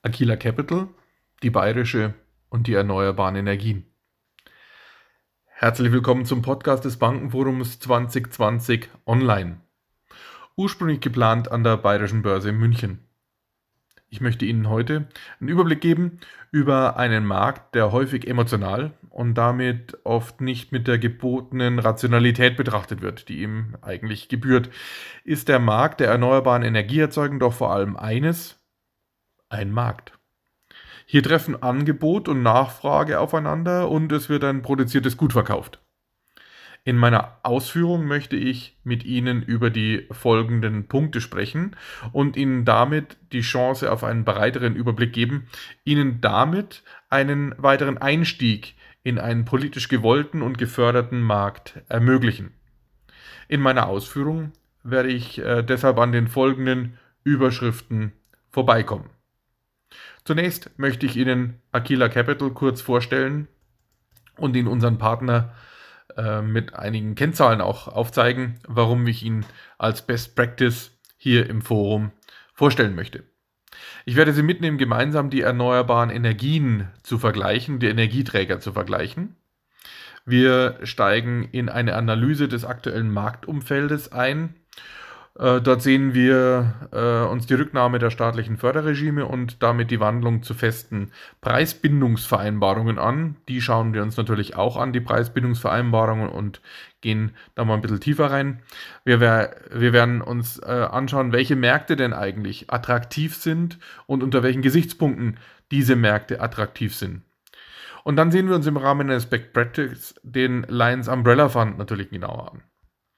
Aquila Capital, die bayerische und die erneuerbaren Energien. Herzlich willkommen zum Podcast des Bankenforums 2020 online. Ursprünglich geplant an der Bayerischen Börse in München. Ich möchte Ihnen heute einen Überblick geben über einen Markt, der häufig emotional und damit oft nicht mit der gebotenen Rationalität betrachtet wird, die ihm eigentlich gebührt. Ist der Markt der erneuerbaren Energieerzeugung doch vor allem eines: ein Markt. Hier treffen Angebot und Nachfrage aufeinander und es wird ein produziertes Gut verkauft. In meiner Ausführung möchte ich mit Ihnen über die folgenden Punkte sprechen und Ihnen damit die Chance auf einen breiteren Überblick geben, Ihnen damit einen weiteren Einstieg in einen politisch gewollten und geförderten Markt ermöglichen. In meiner Ausführung werde ich deshalb an den folgenden Überschriften vorbeikommen. Zunächst möchte ich Ihnen Aquila Capital kurz vorstellen und Ihnen unseren Partner mit einigen Kennzahlen auch aufzeigen, warum ich ihn als Best Practice hier im Forum vorstellen möchte. Ich werde Sie mitnehmen, gemeinsam die erneuerbaren Energien zu vergleichen, die Energieträger zu vergleichen. Wir steigen in eine Analyse des aktuellen Marktumfeldes ein. Dort sehen wir uns die Rücknahme der staatlichen Förderregime und damit die Wandlung zu festen Preisbindungsvereinbarungen an. Die schauen wir uns natürlich auch an, die Preisbindungsvereinbarungen, und gehen da mal ein bisschen tiefer rein. Wir werden uns anschauen, welche Märkte denn eigentlich attraktiv sind und unter welchen Gesichtspunkten diese Märkte attraktiv sind. Und dann sehen wir uns im Rahmen eines Best Practice den Lions Umbrella Fund natürlich genauer an.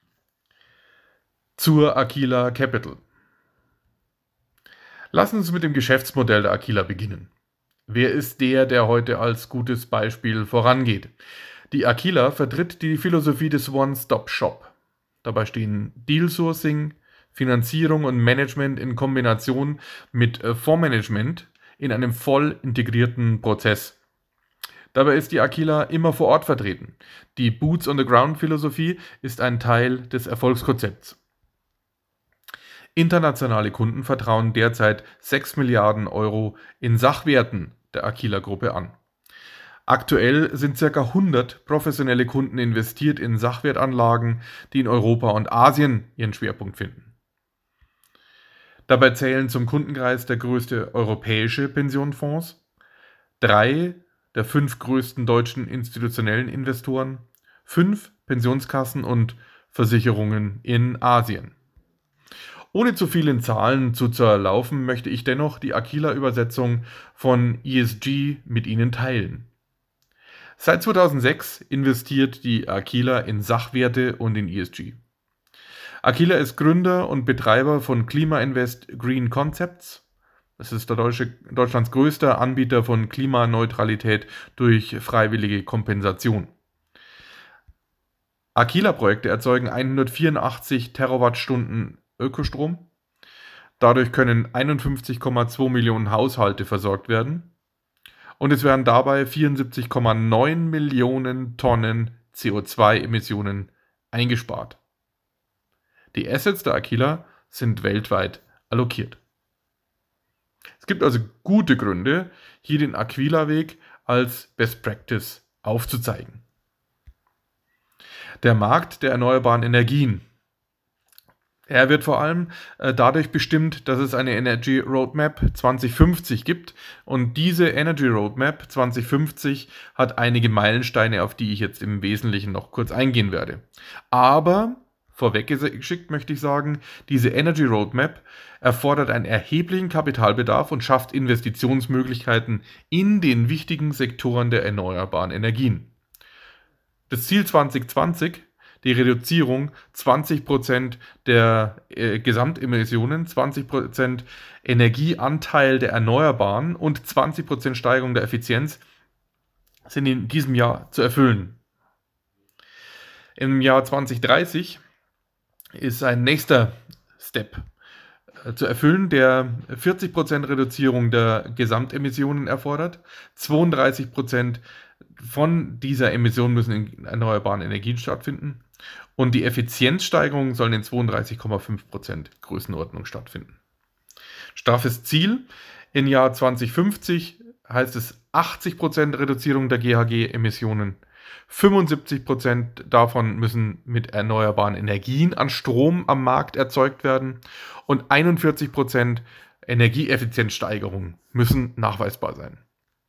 Zur Aquila Capital. Lassen Sie uns mit dem Geschäftsmodell der Aquila beginnen. Wer ist der heute als gutes Beispiel vorangeht? Die Aquila vertritt die Philosophie des One-Stop-Shop. Dabei stehen Deal-Sourcing, Finanzierung und Management in Kombination mit Fondsmanagement in einem voll integrierten Prozess. Dabei ist die Aquila immer vor Ort vertreten. Die Boots-on-the-Ground-Philosophie ist ein Teil des Erfolgskonzepts. Internationale Kunden vertrauen derzeit 6 Milliarden Euro in Sachwerten der Aquila-Gruppe an. Aktuell sind ca. 100 professionelle Kunden investiert in Sachwertanlagen, die in Europa und Asien ihren Schwerpunkt finden. Dabei zählen zum Kundenkreis der größte europäische Pensionfonds, 3 der 5 größten deutschen institutionellen Investoren, 5 Pensionskassen und Versicherungen in Asien. Ohne zu viel in Zahlen zu zerlaufen, möchte ich dennoch die Aquila-Übersetzung von ESG mit Ihnen teilen. Seit 2006 investiert die Aquila in Sachwerte und in ESG. Aquila ist Gründer und Betreiber von Klimainvest Green Concepts. Das ist Deutschlands größter Anbieter von Klimaneutralität durch freiwillige Kompensation. Aquila-Projekte erzeugen 184 Terawattstunden Ökostrom. Dadurch können 51,2 Millionen Haushalte versorgt werden. Und es werden dabei 74,9 Millionen Tonnen CO2-Emissionen eingespart. Die Assets der Aquila sind weltweit allokiert. Es gibt also gute Gründe, hier den Aquila-Weg als Best Practice aufzuzeigen. Der Markt der erneuerbaren Energien. Er wird vor allem dadurch bestimmt, dass es eine Energy Roadmap 2050 gibt, und diese Energy Roadmap 2050 hat einige Meilensteine, auf die ich jetzt im Wesentlichen noch kurz eingehen werde. Aber vorweggeschickt möchte ich sagen, diese Energy Roadmap erfordert einen erheblichen Kapitalbedarf und schafft Investitionsmöglichkeiten in den wichtigen Sektoren der erneuerbaren Energien. Das Ziel 2020, die Reduzierung 20% der Gesamtemissionen, 20% Energieanteil der Erneuerbaren und 20% Steigerung der Effizienz, sind in diesem Jahr zu erfüllen. Im Jahr 2030 ist ein nächster Step zu erfüllen, der 40% Reduzierung der Gesamtemissionen erfordert. 32% von dieser Emission müssen in erneuerbaren Energien stattfinden. Und die Effizienzsteigerung soll in 32,5% Größenordnung stattfinden. Straffes Ziel: Im Jahr 2050 heißt es 80% Reduzierung der GHG-Emissionen. 75% davon müssen mit erneuerbaren Energien an Strom am Markt erzeugt werden und 41% Energieeffizienzsteigerung müssen nachweisbar sein.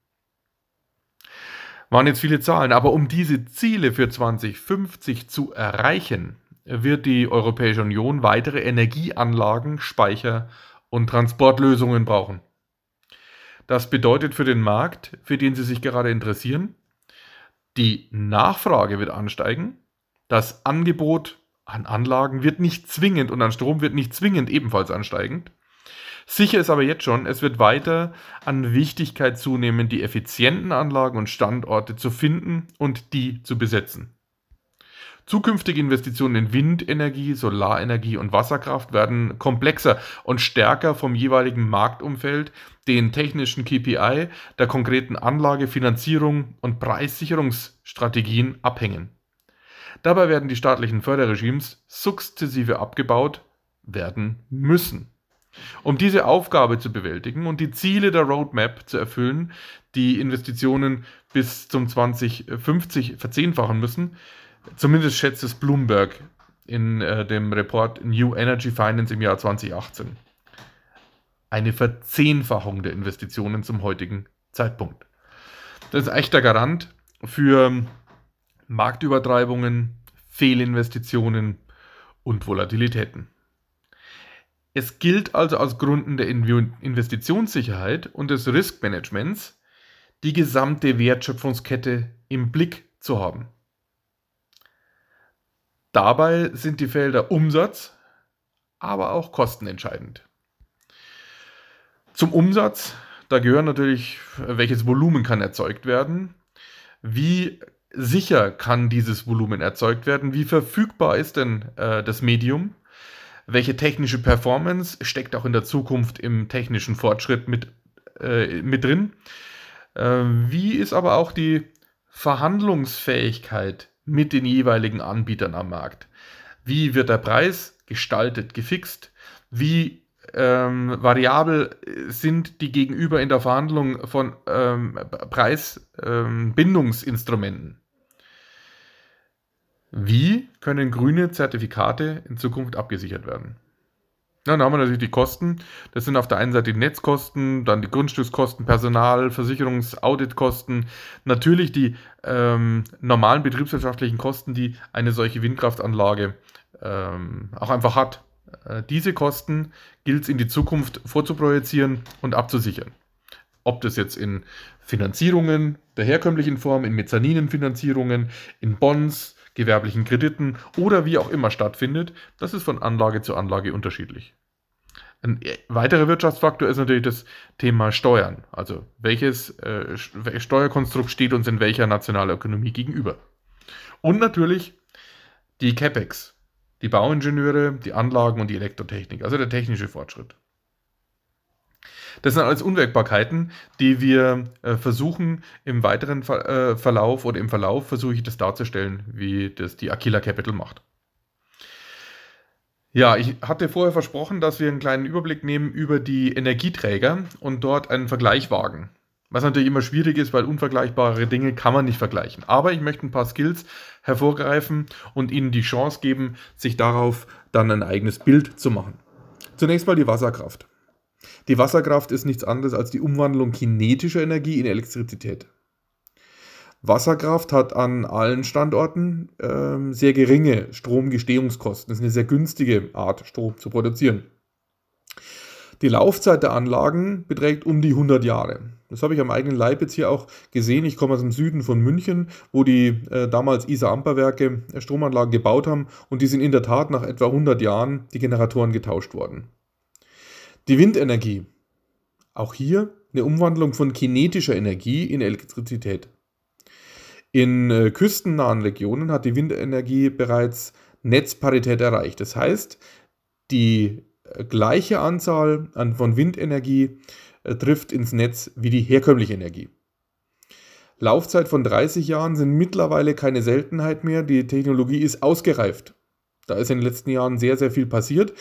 Waren jetzt viele Zahlen, aber um diese Ziele für 2050 zu erreichen, wird die Europäische Union weitere Energieanlagen, Speicher und Transportlösungen brauchen. Das bedeutet für den Markt, für den Sie sich gerade interessieren, die Nachfrage wird ansteigen, das Angebot an Anlagen wird nicht zwingend und an Strom wird nicht zwingend ebenfalls ansteigend. Sicher ist aber jetzt schon, es wird weiter an Wichtigkeit zunehmen, die effizienten Anlagen und Standorte zu finden und die zu besetzen. Zukünftige Investitionen in Windenergie, Solarenergie und Wasserkraft werden komplexer und stärker vom jeweiligen Marktumfeld, den technischen KPI, der konkreten Anlage, Finanzierung und Preissicherungsstrategien abhängen. Dabei werden die staatlichen Förderregimes sukzessive abgebaut werden müssen. Um diese Aufgabe zu bewältigen und die Ziele der Roadmap zu erfüllen, die Investitionen bis zum 2050 verzehnfachen müssen, zumindest schätzt es Bloomberg in dem Report New Energy Finance im Jahr 2018. Eine Verzehnfachung der Investitionen zum heutigen Zeitpunkt. Das ist ein echter Garant für Marktübertreibungen, Fehlinvestitionen und Volatilitäten. Es gilt also aus Gründen der Investitionssicherheit und des Riskmanagements, die gesamte Wertschöpfungskette im Blick zu haben. Dabei sind die Felder Umsatz, aber auch Kosten entscheidend. Zum Umsatz, da gehören natürlich, welches Volumen kann erzeugt werden, wie sicher kann dieses Volumen erzeugt werden, wie verfügbar ist denn das Medium, welche technische Performance steckt auch in der Zukunft im technischen Fortschritt mit drin, wie ist aber auch die Verhandlungsfähigkeit mit den jeweiligen Anbietern am Markt, wie wird der Preis gestaltet, gefixt, wie variabel sind die Gegenüber in der Verhandlung von Preisbindungsinstrumenten. Wie können grüne Zertifikate in Zukunft abgesichert werden? Dann haben wir natürlich die Kosten. Das sind auf der einen Seite die Netzkosten, dann die Grundstückskosten, Personal, Versicherungs-Auditkosten, natürlich die normalen betriebswirtschaftlichen Kosten, die eine solche Windkraftanlage auch einfach hat. Diese Kosten gilt es in die Zukunft vorzuprojizieren und abzusichern. Ob das jetzt in Finanzierungen der herkömmlichen Form, in Mezzaninenfinanzierungen, in Bonds, gewerblichen Krediten oder wie auch immer stattfindet, das ist von Anlage zu Anlage unterschiedlich. Ein weiterer Wirtschaftsfaktor ist natürlich das Thema Steuern. Also welches Steuerkonstrukt steht uns in welcher Nationalökonomie gegenüber. Und natürlich die CapEx, die Bauingenieure, die Anlagen und die Elektrotechnik, also der technische Fortschritt. Das sind alles Unwägbarkeiten, die wir versuchen im weiteren Verlauf oder im Verlauf versuche ich das darzustellen, wie das die Aquila Capital macht. Ja, ich hatte vorher versprochen, dass wir einen kleinen Überblick nehmen über die Energieträger und dort einen Vergleich wagen. Was natürlich immer schwierig ist, weil unvergleichbare Dinge kann man nicht vergleichen. Aber ich möchte ein paar Skills hervorgreifen und Ihnen die Chance geben, sich darauf dann ein eigenes Bild zu machen. Zunächst mal die Wasserkraft. Die Wasserkraft ist nichts anderes als die Umwandlung kinetischer Energie in Elektrizität. Wasserkraft hat an allen Standorten sehr geringe Stromgestehungskosten. Das ist eine sehr günstige Art, Strom zu produzieren. Die Laufzeit der Anlagen beträgt um die 100 Jahre. Das habe ich am eigenen Leib jetzt hier auch gesehen. Ich komme aus dem Süden von München, wo die damals Isar-Amper-Werke Stromanlagen gebaut haben und die sind in der Tat nach etwa 100 Jahren die Generatoren getauscht worden. Die Windenergie. Auch hier eine Umwandlung von kinetischer Energie in Elektrizität. In küstennahen Regionen hat die Windenergie bereits Netzparität erreicht. Das heißt, die gleiche Anzahl von Windenergie trifft ins Netz wie die herkömmliche Energie. Laufzeit von 30 Jahren sind mittlerweile keine Seltenheit mehr. Die Technologie ist ausgereift. Da ist in den letzten Jahren sehr, sehr viel passiert.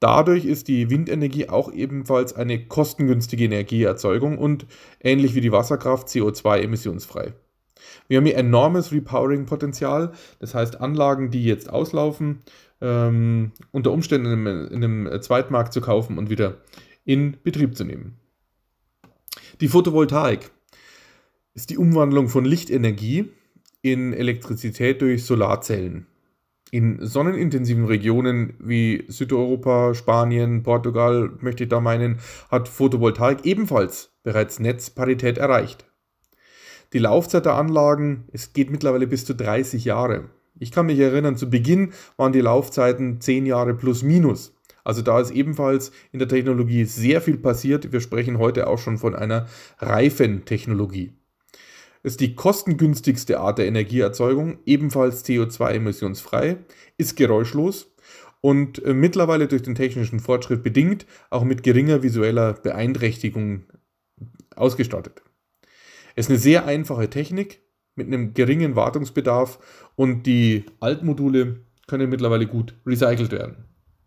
Dadurch ist die Windenergie auch ebenfalls eine kostengünstige Energieerzeugung und ähnlich wie die Wasserkraft CO2-emissionsfrei. Wir haben hier enormes Repowering-Potenzial, das heißt Anlagen, die jetzt auslaufen, unter Umständen in einem Zweitmarkt zu kaufen und wieder in Betrieb zu nehmen. Die Photovoltaik ist die Umwandlung von Lichtenergie in Elektrizität durch Solarzellen. In sonnenintensiven Regionen wie Südeuropa, Spanien, Portugal, möchte ich da meinen, hat Photovoltaik ebenfalls bereits Netzparität erreicht. Die Laufzeit der Anlagen, es geht mittlerweile bis zu 30 Jahre. Ich kann mich erinnern, zu Beginn waren die Laufzeiten 10 Jahre plus minus. Also da ist ebenfalls in der Technologie sehr viel passiert. Wir sprechen heute auch schon von einer reifen Technologie. Es ist die kostengünstigste Art der Energieerzeugung, ebenfalls CO2-emissionsfrei, ist geräuschlos und mittlerweile durch den technischen Fortschritt bedingt auch mit geringer visueller Beeinträchtigung ausgestattet. Es ist eine sehr einfache Technik mit einem geringen Wartungsbedarf und die Altmodule können mittlerweile gut recycelt werden.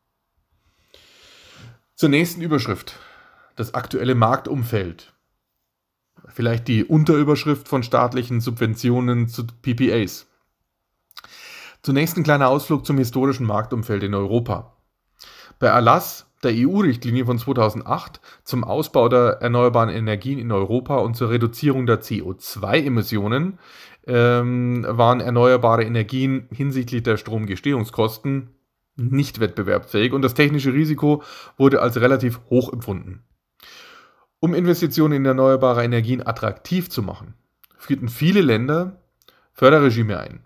Zur nächsten Überschrift, das aktuelle Marktumfeld. Vielleicht die Unterüberschrift von staatlichen Subventionen zu PPAs. Zunächst ein kleiner Ausflug zum historischen Marktumfeld in Europa. Bei Erlass der EU-Richtlinie von 2008 zum Ausbau der erneuerbaren Energien in Europa und zur Reduzierung der CO2-Emissionen waren erneuerbare Energien hinsichtlich der Stromgestehungskosten nicht wettbewerbsfähig und das technische Risiko wurde als relativ hoch empfunden. Um Investitionen in erneuerbare Energien attraktiv zu machen, führten viele Länder Förderregime ein,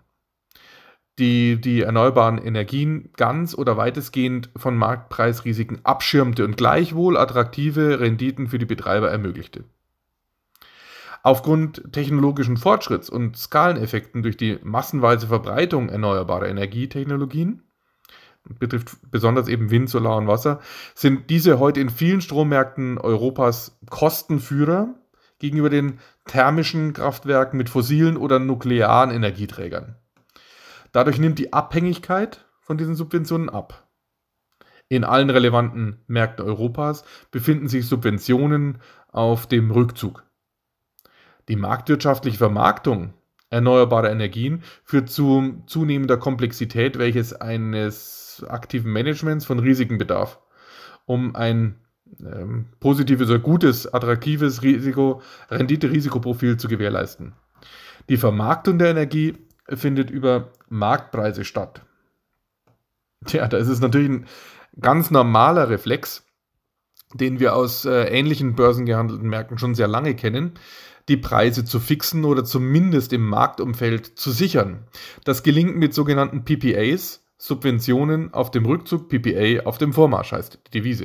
die die erneuerbaren Energien ganz oder weitestgehend von Marktpreisrisiken abschirmte und gleichwohl attraktive Renditen für die Betreiber ermöglichte. Aufgrund technologischen Fortschritts und Skaleneffekten durch die massenweise Verbreitung erneuerbarer Energietechnologien, betrifft besonders eben Wind, Solar und Wasser, sind diese heute in vielen Strommärkten Europas Kostenführer gegenüber den thermischen Kraftwerken mit fossilen oder nuklearen Energieträgern. Dadurch nimmt die Abhängigkeit von diesen Subventionen ab. In allen relevanten Märkten Europas befinden sich Subventionen auf dem Rückzug. Die marktwirtschaftliche Vermarktung erneuerbarer Energien führt zu zunehmender Komplexität, welches eines aktiven Managements von Risiken bedarf, um ein positives oder gutes, attraktives Rendite-Risikoprofil zu gewährleisten. Die Vermarktung der Energie findet über Marktpreise statt. Tja, da ist es natürlich ein ganz normaler Reflex, den wir aus ähnlichen börsengehandelten Märkten schon sehr lange kennen, die Preise zu fixen oder zumindest im Marktumfeld zu sichern. Das gelingt mit sogenannten PPAs, Subventionen auf dem Rückzug, PPA auf dem Vormarsch heißt die Devise.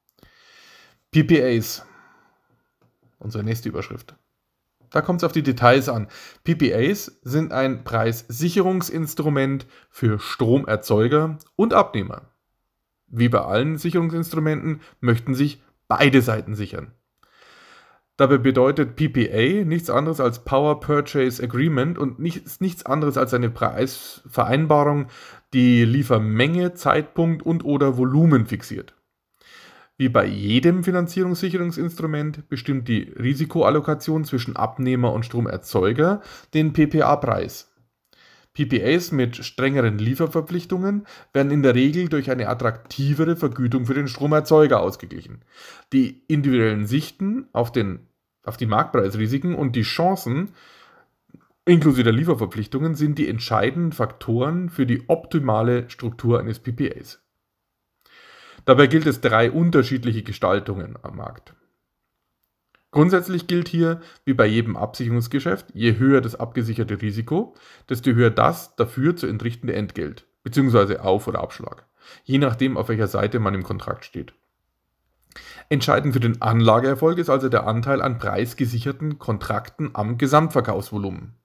PPAs, unsere nächste Überschrift. Da kommt es auf die Details an. PPAs sind ein Preissicherungsinstrument für Stromerzeuger und Abnehmer. Wie bei allen Sicherungsinstrumenten möchten sich beide Seiten sichern. Dabei bedeutet PPA nichts anderes als Power Purchase Agreement und nichts anderes als eine Preisvereinbarung, die Liefermenge, Zeitpunkt und/oder Volumen fixiert. Wie bei jedem Finanzierungssicherungsinstrument bestimmt die Risikoallokation zwischen Abnehmer und Stromerzeuger den PPA-Preis. PPAs mit strengeren Lieferverpflichtungen werden in der Regel durch eine attraktivere Vergütung für den Stromerzeuger ausgeglichen. Die individuellen Sichten auf die Marktpreisrisiken und die Chancen, inklusive der Lieferverpflichtungen, sind die entscheidenden Faktoren für die optimale Struktur eines PPAs. Dabei gilt es 3 unterschiedliche Gestaltungen am Markt. Grundsätzlich gilt hier, wie bei jedem Absicherungsgeschäft, je höher das abgesicherte Risiko, desto höher das dafür zu entrichtende Entgelt, bzw. Auf- oder Abschlag, je nachdem, auf welcher Seite man im Kontrakt steht. Entscheidend für den Anlageerfolg ist also der Anteil an preisgesicherten Kontrakten am Gesamtverkaufsvolumen.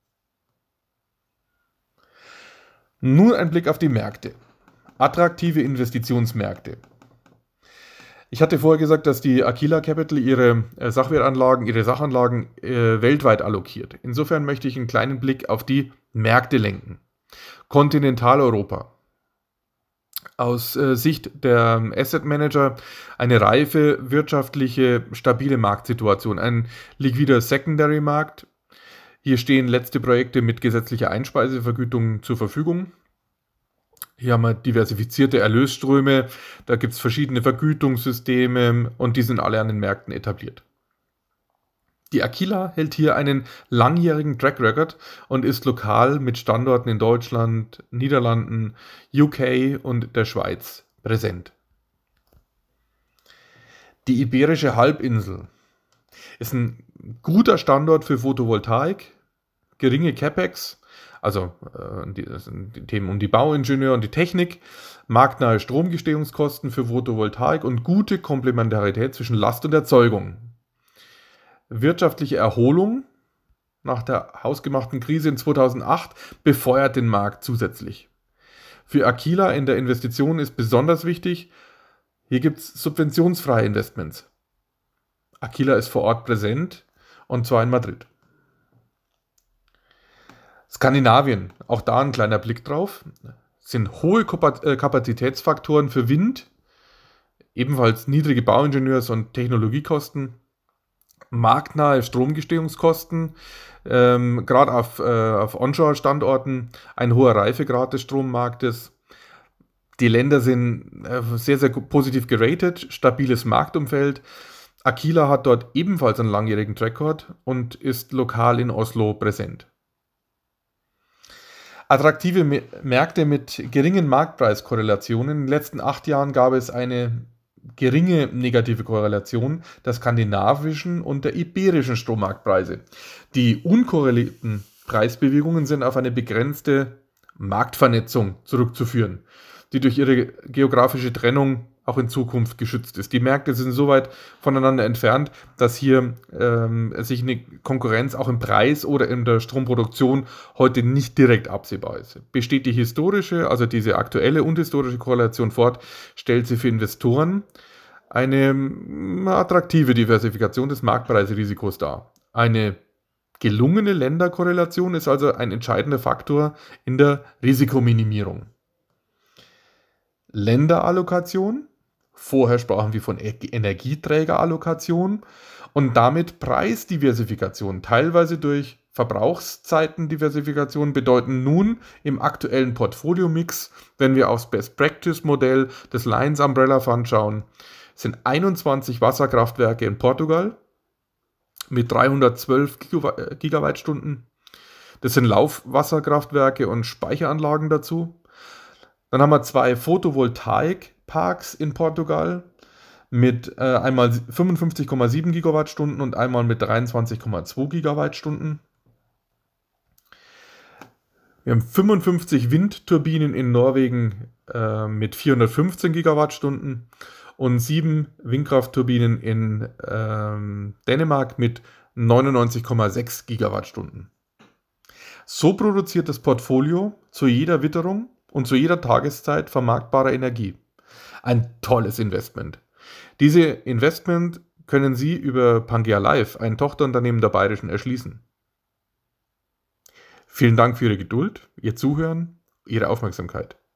Nun ein Blick auf die Märkte. Attraktive Investitionsmärkte. Ich hatte vorher gesagt, dass die Aquila Capital ihre Sachanlagen weltweit allokiert. Insofern möchte ich einen kleinen Blick auf die Märkte lenken. Kontinentaleuropa. Aus Sicht der Asset Manager eine reife, wirtschaftliche, stabile Marktsituation, ein liquider Secondary-Markt. Hier stehen letzte Projekte mit gesetzlicher Einspeisevergütung zur Verfügung. Hier haben wir diversifizierte Erlösströme, da gibt es verschiedene Vergütungssysteme und die sind alle an den Märkten etabliert. Die Aquila hält hier einen langjährigen Track Record und ist lokal mit Standorten in Deutschland, Niederlanden, UK und der Schweiz präsent. Die Iberische Halbinsel ist ein guter Standort für Photovoltaik, geringe CapEx, also das sind die Themen um die Bauingenieur und die Technik, marktnahe Stromgestehungskosten für Photovoltaik und gute Komplementarität zwischen Last und Erzeugung. Wirtschaftliche Erholung nach der hausgemachten Krise in 2008 befeuert den Markt zusätzlich. Für Aquila in der Investition ist besonders wichtig, hier gibt es subventionsfreie Investments. Aquila ist vor Ort präsent und zwar in Madrid. Skandinavien, auch da ein kleiner Blick drauf, sind hohe Kapazitätsfaktoren für Wind, ebenfalls niedrige Bauingenieurs- und Technologiekosten, marktnahe Stromgestehungskosten, gerade auf Onshore-Standorten ein hoher Reifegrad des Strommarktes. Die Länder sind sehr, sehr positiv geratet, stabiles Marktumfeld. Aquila hat dort ebenfalls einen langjährigen Track-Record und ist lokal in Oslo präsent. Attraktive Märkte mit geringen Marktpreiskorrelationen. In den letzten 8 Jahren gab es eine geringe negative Korrelation der skandinavischen und der iberischen Strommarktpreise. Die unkorrelierten Preisbewegungen sind auf eine begrenzte Marktvernetzung zurückzuführen, die durch ihre geografische Trennung auch in Zukunft geschützt ist. Die Märkte sind so weit voneinander entfernt, dass hier sich eine Konkurrenz auch im Preis oder in der Stromproduktion heute nicht direkt absehbar ist. Besteht die historische, also diese aktuelle und historische Korrelation fort, stellt sie für Investoren eine attraktive Diversifikation des Marktpreisrisikos dar. Eine gelungene Länderkorrelation ist also ein entscheidender Faktor in der Risikominimierung. Länderallokation. Vorher sprachen wir von Energieträgerallokation und damit Preisdiversifikation, teilweise durch Verbrauchszeitendiversifikation, bedeuten nun im aktuellen Portfolio-Mix, wenn wir aufs Best-Practice-Modell des Lions Umbrella Fund schauen, sind 21 Wasserkraftwerke in Portugal mit 312 Gigawattstunden. Das sind Laufwasserkraftwerke und Speicheranlagen dazu. Dann haben wir 2 Photovoltaikparks in Portugal mit einmal 55,7 Gigawattstunden und einmal mit 23,2 Gigawattstunden. Wir haben 55 Windturbinen in Norwegen mit 415 Gigawattstunden und 7 Windkraftturbinen in Dänemark mit 99,6 Gigawattstunden. So produziert das Portfolio zu jeder Witterung und zu jeder Tageszeit vermarktbare Energie. Ein tolles Investment. Diese Investment können Sie über Pangea Live, ein Tochterunternehmen der Bayerischen, erschließen. Vielen Dank für Ihre Geduld, Ihr Zuhören, Ihre Aufmerksamkeit.